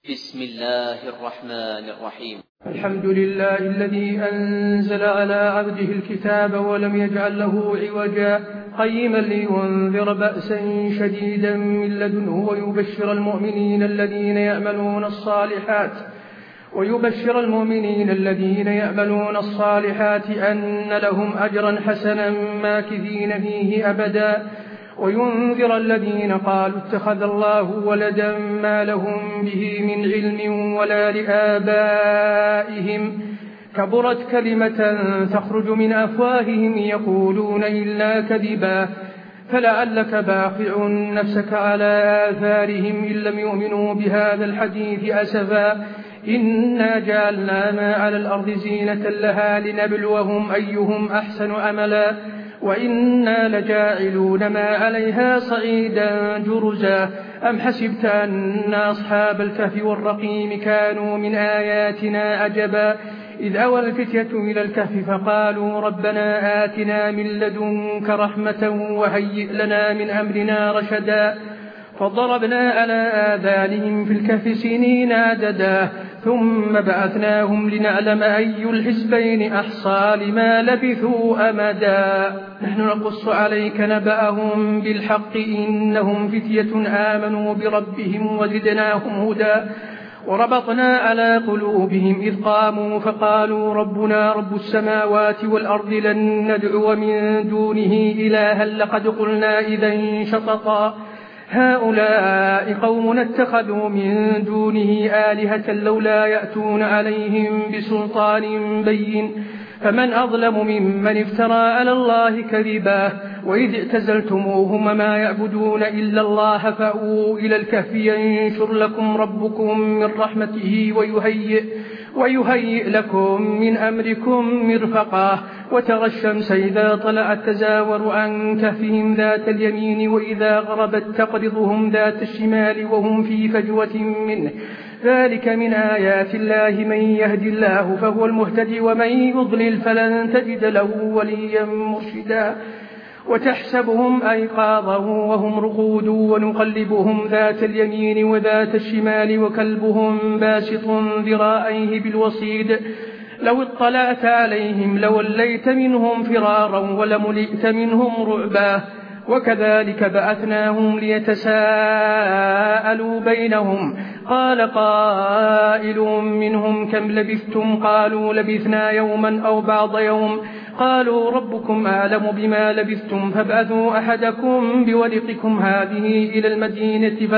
بسم الله الرحمن الرحيم. الحمد لله الذي أنزل على عبده الكتاب ولم يجعل له عوجا قيما لينذر بأسا شديدا من لدنه ويبشر المؤمنين الذين يأملون الصالحات أن لهم أجرا حسنا ماكثين فيه أبدا وينذر الذين قالوا اتخذ الله ولدا ما لهم به من علم ولا لآبائهم كبرت كلمة تخرج من أفواههم يقولون إلا كذبا فلعلك باخع نفسك على آثارهم إن لم يؤمنوا بهذا الحديث أسفا إنا جعلنا ما على الأرض زينة لها لنبلوهم أيهم أحسن عملا وإنا لجاعلون ما عليها صعيدا جرزا أم حسبت أن أصحاب الكهف والرقيم كانوا من آياتنا عجبا إذ أوى الفتية إلى الكهف فقالوا ربنا آتنا من لدنك رحمة وهيئ لنا من أمرنا رشدا فضربنا على آذانهم في الكهف سنين عددا ثم بعثناهم لنعلم أي الحزبين أحصى لما لبثوا أمدا نحن نقص عليك نبأهم بالحق إنهم فتية آمنوا بربهم وزدناهم هدى وربطنا على قلوبهم إذ قاموا فقالوا ربنا رب السماوات والأرض لن ندعو من دونه إلها لقد قلنا إذا شططا هؤلاء قوم اتخذوا من دونه آلهة لولا يأتون عليهم بسلطان بين فمن أظلم ممن افترى على الله كذبا وإذ اعتزلتموهم ما يعبدون إلا الله فأووا إلى الكهف ينشر لكم ربكم من رحمته ويهيئ لكم من أمركم مرفقا وترى الشمس إذا طلعت تزاور عن كهفهم ذات اليمين وإذا غربت تقرضهم ذات الشمال وهم في فجوة منه ذلك من آيات الله من يهد الله فهو المهتدي ومن يضلل فلن تجد له وليا مرشدا وتحسبهم أيقاظا وهم رقود ونقلبهم ذات اليمين وذات الشمال وكلبهم باسط ذراعيه بالوصيد لو اطلعت عليهم لوليت منهم فرارا ولملئت منهم رعبا وكذلك بعثناهم ليتساءلوا بينهم قال قائل منهم كم لبثتم قالوا لبثنا يوما أو بعض يوم قالوا ربكم أعلم بما لبثتم فابعثوا أحدكم بورقكم هذه إلى المدينة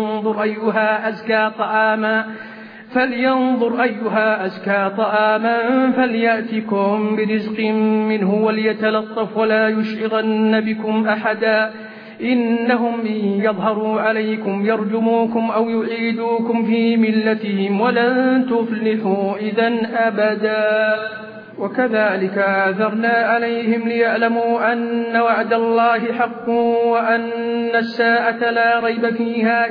فلينظر أيها أزكى طعاما فليأتكم برزق منه وليتلطف ولا يشعرن بكم أحدا إنهم إن يظهروا عليكم يرجموكم أو يعيدوكم في ملتهم ولن تفلحوا إذن أبدا وكذلك آثرنا عليهم ليعلموا أن وعد الله حق وأن الساعة لا ريب فيها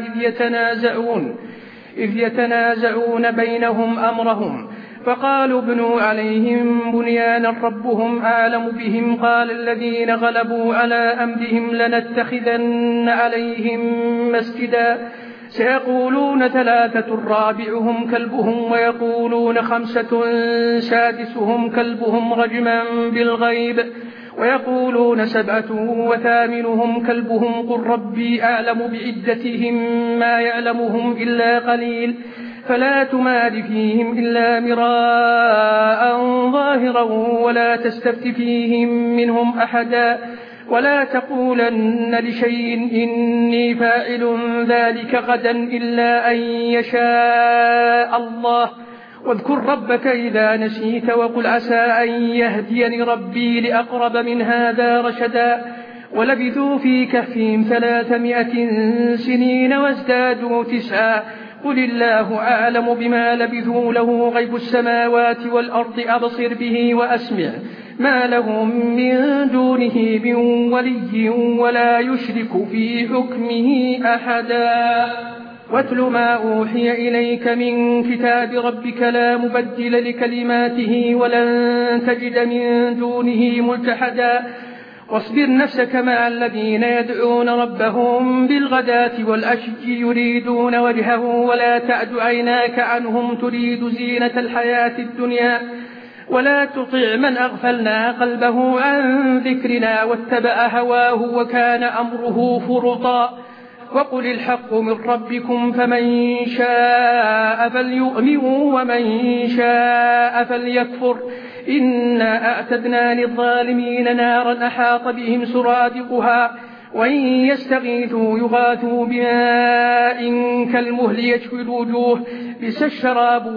إذ يتنازعون بينهم أمرهم فقالوا ابنوا عليهم بنيانا ربهم أعلم بهم قال الذين غلبوا على أمرهم لنتخذن عليهم مسجدا سيقولون 3 رابعهم كلبهم ويقولون 5 سادسهم كلبهم رجما بالغيب ويقولون 7 وثامنهم كلبهم قل ربي أعلم بعدتهم ما يعلمهم إلا قليل فلا تمار فيهم إلا مراء ظاهرا ولا تستفت فيهم منهم أحدا ولا تقولن لشيء إني فاعل ذلك غدا إلا أن يشاء الله واذكر ربك إذا نسيت وقل عسى أن يهديني ربي لأقرب من هذا رشدا ولبثوا في كهفهم 300 سنين وازدادوا 9 قل الله أعلم بما لبثوا له غيب السماوات والأرض أبصر به وأسمع ما لهم من دونه من ولي ولا يشرك في حكمه أحدا واتل ما أوحي إليك من كتاب ربك لا مبدل لكلماته ولن تجد من دونه ملتحدا واصبر نفسك مع الذين يدعون ربهم بالغداة والعشي يريدون وجهه ولا تعد عيناك عنهم تريد زينة الحياة الدنيا ولا تطع من أغفلنا قلبه عن ذكرنا واتبع هواه وكان أمره فرطا وقل الحق من ربكم فمن شاء فليؤمن ومن شاء فليكفر إنا أعتدنا للظالمين نارا أحاط بهم سرادقها وإن يستغيثوا يغاثوا بماء كالمهل يشوي الوجوه بئس الشراب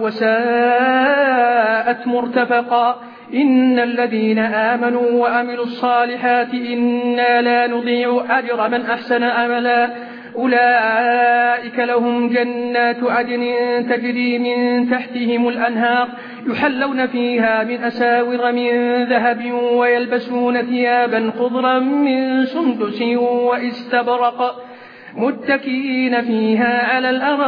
وساءت مرتفقا إن الذين آمنوا وعملوا الصالحات إنا لا نضيع أجر من أحسن عملا أولئك لهم جنات عدن تجري من تحتهم الأنهار يحلون فيها من أساور من ذهب ويلبسون ثيابا خضرا من سندس واستبرق متكئين فيها على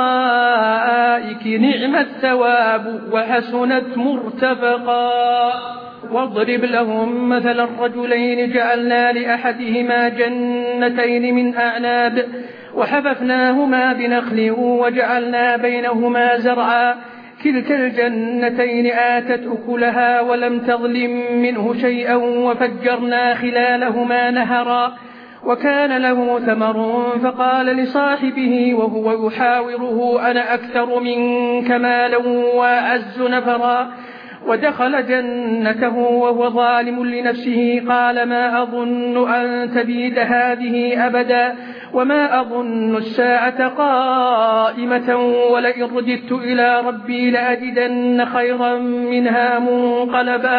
الأرائك نعم الثواب وحسنت مرتفقا واضرب لهم مثل الرجلين جعلنا لأحدهما جنتين من أعناب وحففناهما بنخل وجعلنا بينهما زرعا كلتا الجنتين آتت أكلها ولم تظلم منه شيئا وفجرنا خلالهما نهرا وكان له ثمر فقال لصاحبه وهو يحاوره أنا أكثر منك مالا وأعز نفرا ودخل جنته وهو ظالم لنفسه قال ما أظن أن تبيد هذه أبدا وما أظن الساعة قائمة ولئن رددت إلى ربي لأجدن خيرا منها منقلبا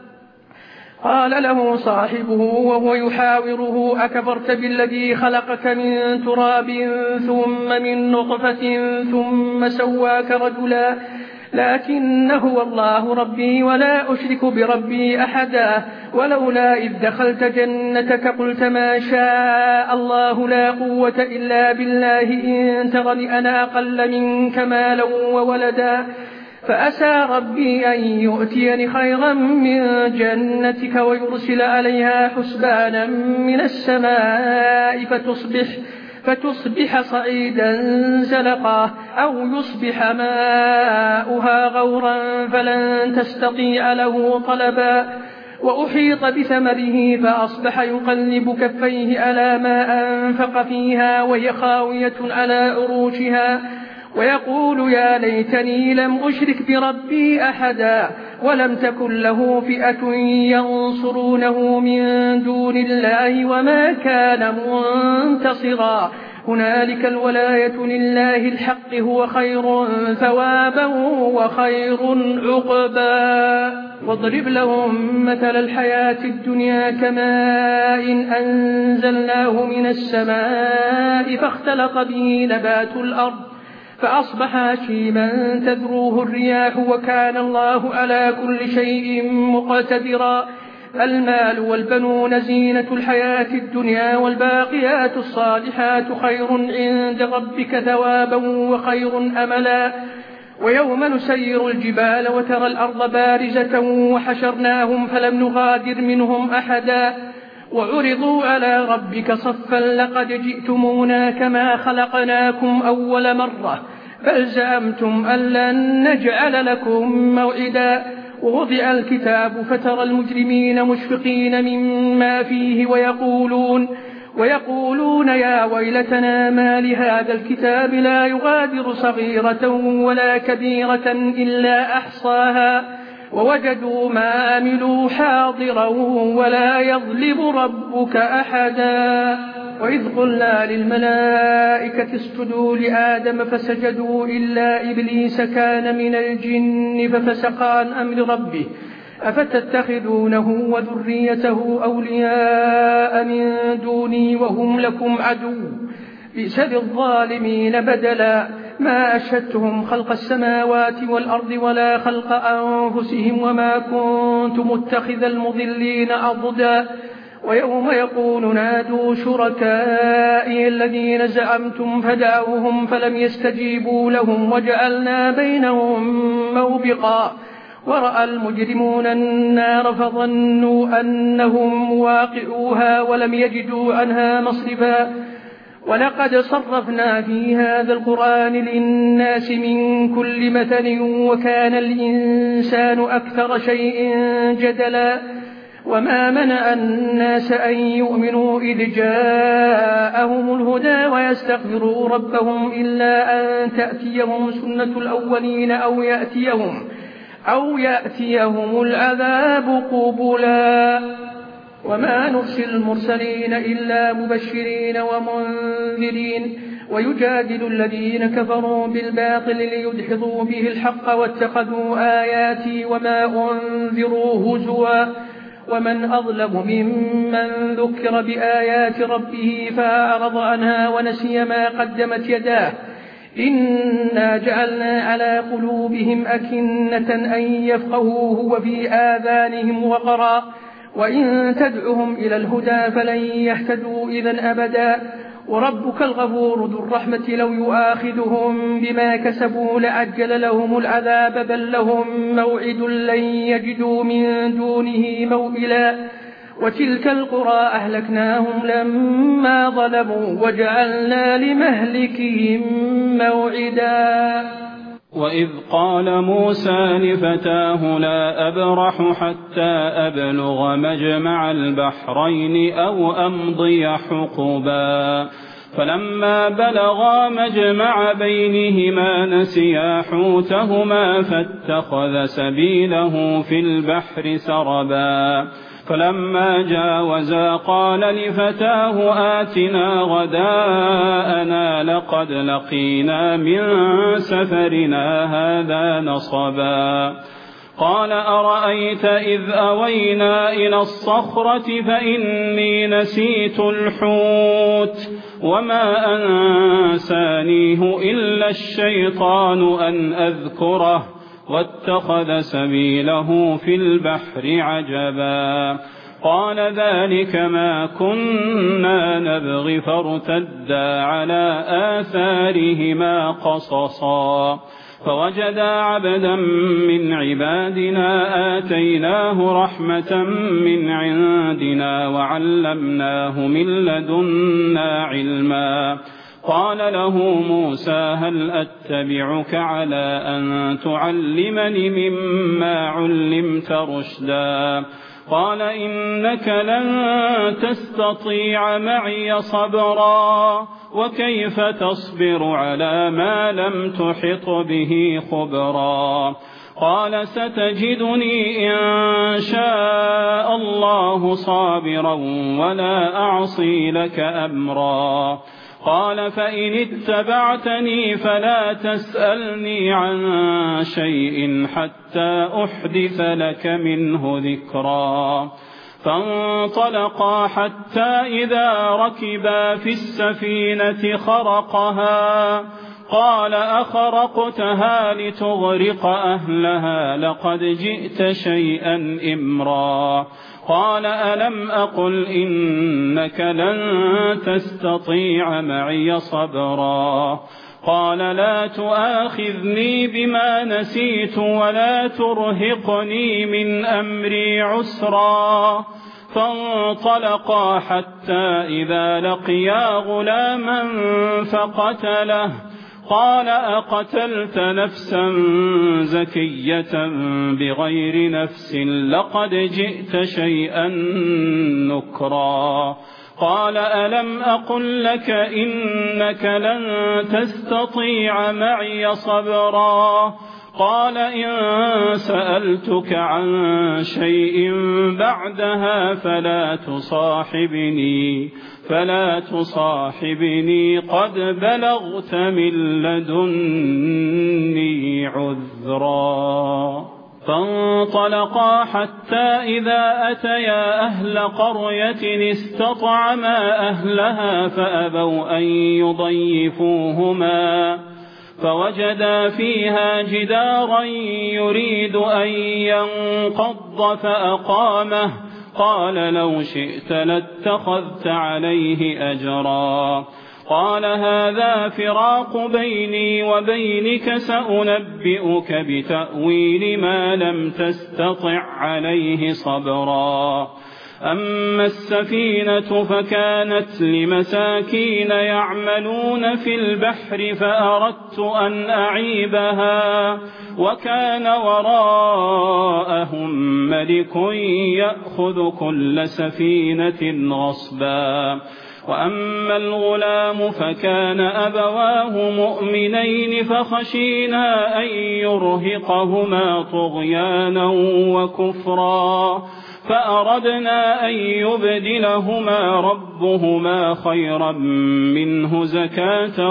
قال له صاحبه وهو يحاوره أكفرت بالذي خلقك من تراب ثم من نطفة ثم سواك رجلا لكن هو الله ربي ولا أشرك بربي أحدا ولولا إذ دخلت جنتك قلت ما شاء الله لا قوة إلا بالله إن ترني أنا أقل منك مالا وولدا فأسى ربي أن يؤتيني خيرا من جنتك ويرسل عليها حسبانا من السماء فتصبح صعيدا زلقا أو يصبح ماؤها غورا فلن تستطيع له طلبا وأحيط بثمره فأصبح يقلب كفيه على ما أنفق فيها وهي خاوية على عروشها ويقول يا ليتني لم أشرك بربي أحدا ولم تكن له فئة ينصرونه من دون الله وما كان منتصرا هنالك الولاية لله الحق هو خير ثوابا وخير عقبا واضرب لهم مثل الحياة الدنيا كماء أنزلناه من السماء فاختلط به نبات الأرض فأصبح هشيما تذروه الرياح وكان الله على كل شيء مقتدرا المال والبنون زينة الحياة الدنيا والباقيات الصالحات خير عند ربك ثوابا وخير أملا ويوم نسير الجبال وترى الأرض بارزة وحشرناهم فلم نغادر منهم أحدا وعرضوا على ربك صفا لقد جئتمونا كما خلقناكم أول مرة بل زعمتم أن لن نجعل لكم موعدا ووضع الكتاب فترى المجرمين مشفقين مما فيه ويقولون يا ويلتنا ما لهذا الكتاب لا يغادر صغيرة ولا كبيرة إلا أحصاها ووجدوا ما عملوا حاضرا ولا يظلم ربك أحدا وإذ قلنا للملائكة اسجدوا لآدم فسجدوا إلا إبليس كان من الجن ففسق عن أمر ربه أفتتخذونه وذريته أولياء من دوني وهم لكم عدو بئس للظالمين بدلا ما أشهدتهم خلق السماوات والأرض ولا خلق أنفسهم وما كنت متخذ المضلين عضدا ويوم يقول نادوا شركائي الذين زعمتم فدعوهم فلم يستجيبوا لهم وجعلنا بينهم موبقا ورأى المجرمون النار فظنوا أنهم واقعوها ولم يجدوا عنها مصرفا ولقد صرفنا في هذا القرآن للناس من كل مثل وكان الإنسان أكثر شيء جدلا وما منع الناس أن يؤمنوا إذ جاءهم الهدى ويستغفروا ربهم إلا أن تأتيهم سنة الأولين أو يأتيهم العذاب قبلا وما نرسل المرسلين إلا مبشرين ومنذرين ويجادل الذين كفروا بالباطل ليدحضوا به الحق واتخذوا آياتي وما أنذروا هزوا ومن أظلم ممن ذكر بآيات ربه فأعرض عنها ونسي ما قدمت يداه إنا جعلنا على قلوبهم أكنة أن يفقهوه وفي آذانهم وقرا وإن تدعهم إلى الهدى فلن يهتدوا إذن أبدا وربك الغفور ذو الرحمة لو يؤاخذهم بما كسبوا لعجل لهم العذاب بل لهم موعد لن يجدوا من دونه موئلا وتلك القرى أهلكناهم لما ظلموا وجعلنا لمهلكهم موعدا وإذ قال موسى لفتاه لا أبرح حتى أبلغ مجمع البحرين أو أمضي حقبا فلما بلغا مجمع بينهما نسيا حوتهما فاتخذ سبيله في البحر سربا فلما جاوزا قال لفتاه آتنا غداءنا لقد لقينا من سفرنا هذا نصبا قال أرأيت إذ أوينا إلى الصخرة فإني نسيت الحوت وما أنسانيه إلا الشيطان أن أذكره واتخذ سبيله في البحر عجبا قال ذلك ما كنا نبغي فارتدا على آثارهما قصصا فوجدا عبدا من عبادنا آتيناه رحمة من عندنا وعلمناه من لدنا علما قال له موسى هل أتبعك على أن تعلمني مما علمت رشدا قال إنك لن تستطيع معي صبرا وكيف تصبر على ما لم تحط به خبرا قال ستجدني إن شاء الله صابرا ولا أعصي لك أمرا قال فإن اتبعتني فلا تسألني عن شيء حتى أحدث لك منه ذكرا فانطلقا حتى إذا ركبا في السفينة خرقها قال أخرقتها لتغرق أهلها لقد جئت شيئا إمرا قال ألم أقل إنك لن تستطيع معي صبرا قال لا تؤاخذني بما نسيت ولا ترهقني من أمري عسرا فانطلقا حتى إذا لقيا غلاما فقتله قال أقتلت نفسا زكية بغير نفس لقد جئت شيئا نكرا قال ألم أقل لك إنك لن تستطيع معي صبرا قال إن سألتك عن شيء بعدها فلا تصاحبني قد بلغت من لدني عذرا فانطلقا حتى إذا أتيا أهل قرية استطعما أهلها فأبوا أن يضيفوهما فوجدا فيها جدارا يريد أن ينقض فأقامه قال لو شئت لاتخذت عليه أجرا قال هذا فراق بيني وبينك سأنبئك بتأويل ما لم تستطع عليه صبرا أما السفينة فكانت لمساكين يعملون في البحر فأردت أن أعيبها وكان وراءهم ملك يأخذ كل سفينة غصبا وأما الغلام فكان أبواه مؤمنين فخشينا أن يرهقهما طغيانا وكفرا فأردنا أن يبدلهما ربهما خيرا منه زكاة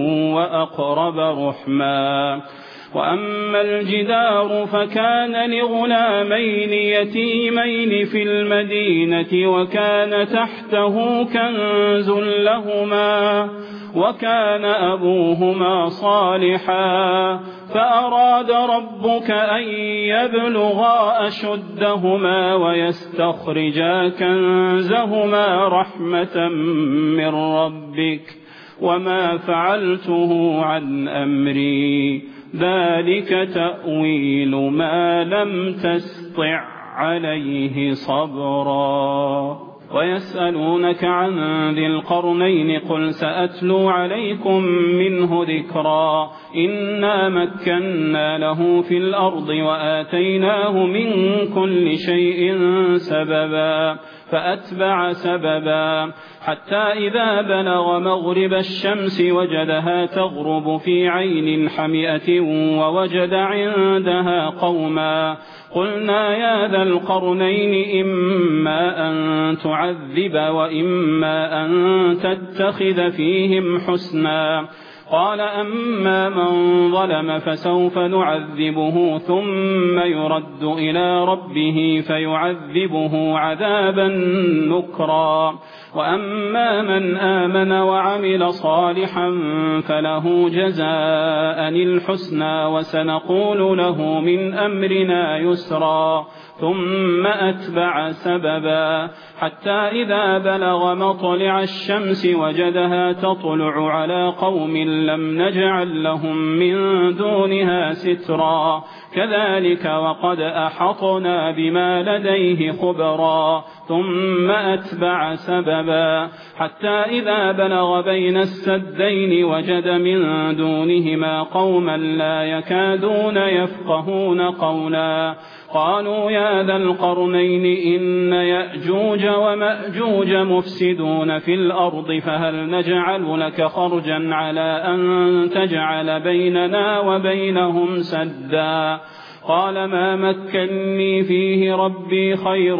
وأقرب رحما وأما الجدار فكان لغلامين يتيمين في المدينة وكان تحته كنز لهما وكان أبوهما صالحا فأراد ربك أن يبلغا أشدهما ويستخرجا كنزهما رحمة من ربك وما فعلته عن أمري ذلك تأويل ما لم تستطع عليه صبرا ويسألونك عن ذي القرنين قل سأتلو عليكم منه ذكرا إنا مكنا له في الأرض وآتيناه من كل شيء سببا فأتبع سببا حتى إذا بلغ مغرب الشمس وجدها تغرب في عين حمئة ووجد عندها قوما قلنا يا ذا القرنين إما أن تعذب وإما أن تتخذ فيهم حسنا قال أما من ظلم فسوف نعذبه ثم يرد إلى ربه فيعذبه عذابا نكرا وأما من آمن وعمل صالحا فله جزاء الحسنى وسنقول له من أمرنا يسرا ثم أتبع سببا حتى إذا بلغ مطلع الشمس وجدها تطلع على قوم لم نجعل لهم من دونها سترا كذلك وقد أحطنا بما لديه خبرا ثم أتبع سببا حتى إذا بلغ بين السدين وجد من دونهما قوما لا يكادون يفقهون قولا قالوا يا ذا القرنين إن يأجوج ومأجوج مفسدون في الأرض فهل نجعل لك خرجا على أن تجعل بيننا وبينهم سدا قال ما مكني فيه ربي خير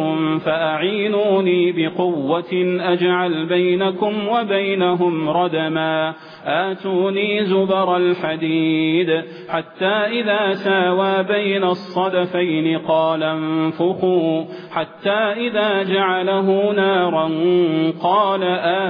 فأعينوني بقوة أجعل بينكم وبينهم ردما آتوني زبر الحديد حتى إذا ساوى بين الصدفين قال انفخوا حتى إذا جعله نارا قال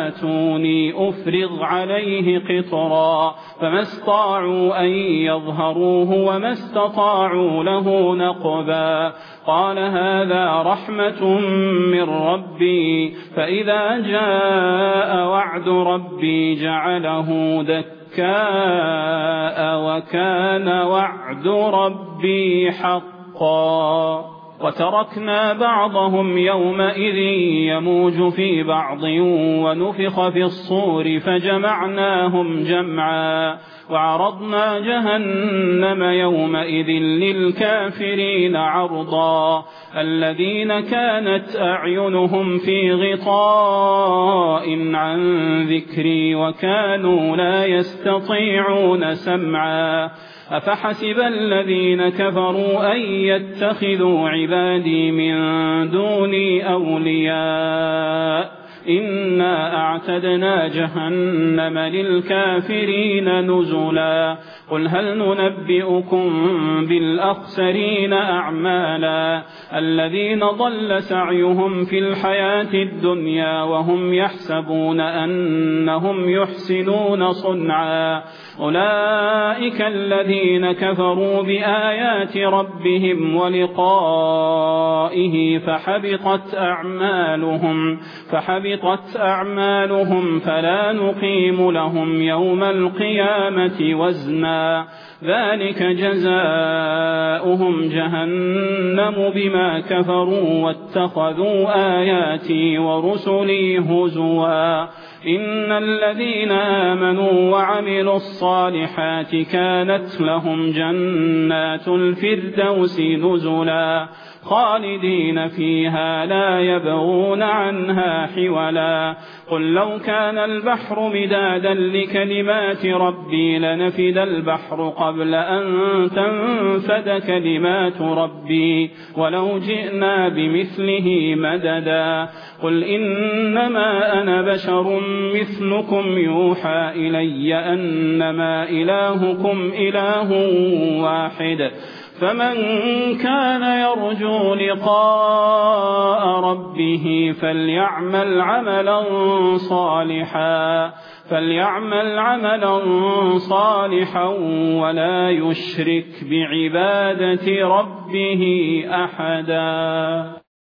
آتوني أفرغ عليه قطرا فما استطاعوا أن يظهروه وما استطاعوا له نقبا قال هذا رحمة من ربي فإذا جاء وعد ربي جعله دكاء وكان وعد ربي حقا وتركنا بعضهم يومئذ يموج في بعض ونفخ في الصور فجمعناهم جمعا وعرضنا جهنم يومئذ للكافرين عرضا الذين كانت أعينهم في غطاء عن ذكري وكانوا لا يستطيعون سمعا أفحسب الذين كفروا أن يتخذوا عبادي من دوني أولياء إنا أعتدنا جهنم للكافرين نزلا قل هل ننبئكم بالأخسرين أعمالا الذين ضل سعيهم في الحياة الدنيا وهم يحسبون أنهم يحسنون صنعا أولئك الذين كفروا بآيات ربهم ولقائه فحبطت أعمالهم فلا نقيم لهم يوم القيامة وزنا ذلك جزاؤهم جهنم بما كفروا واتخذوا آياتي ورسلي هزوا إن الذين آمنوا وعملوا الصالحات كانت لهم جنات الفردوس نزلا خالدين فيها لا يبغون عنها حولا قل لو كان البحر مدادا لكلمات ربي لنفد البحر قبل أن تنفد كلمات ربي ولو جئنا بمثله مددا قل إنما أنا بشر مثلكم يوحى إلي أنما إلهكم إله واحد فمن كان يرجو لقاء ربه فليعمل عملا صالحا ولا يشرك بعبادة ربه أحدا.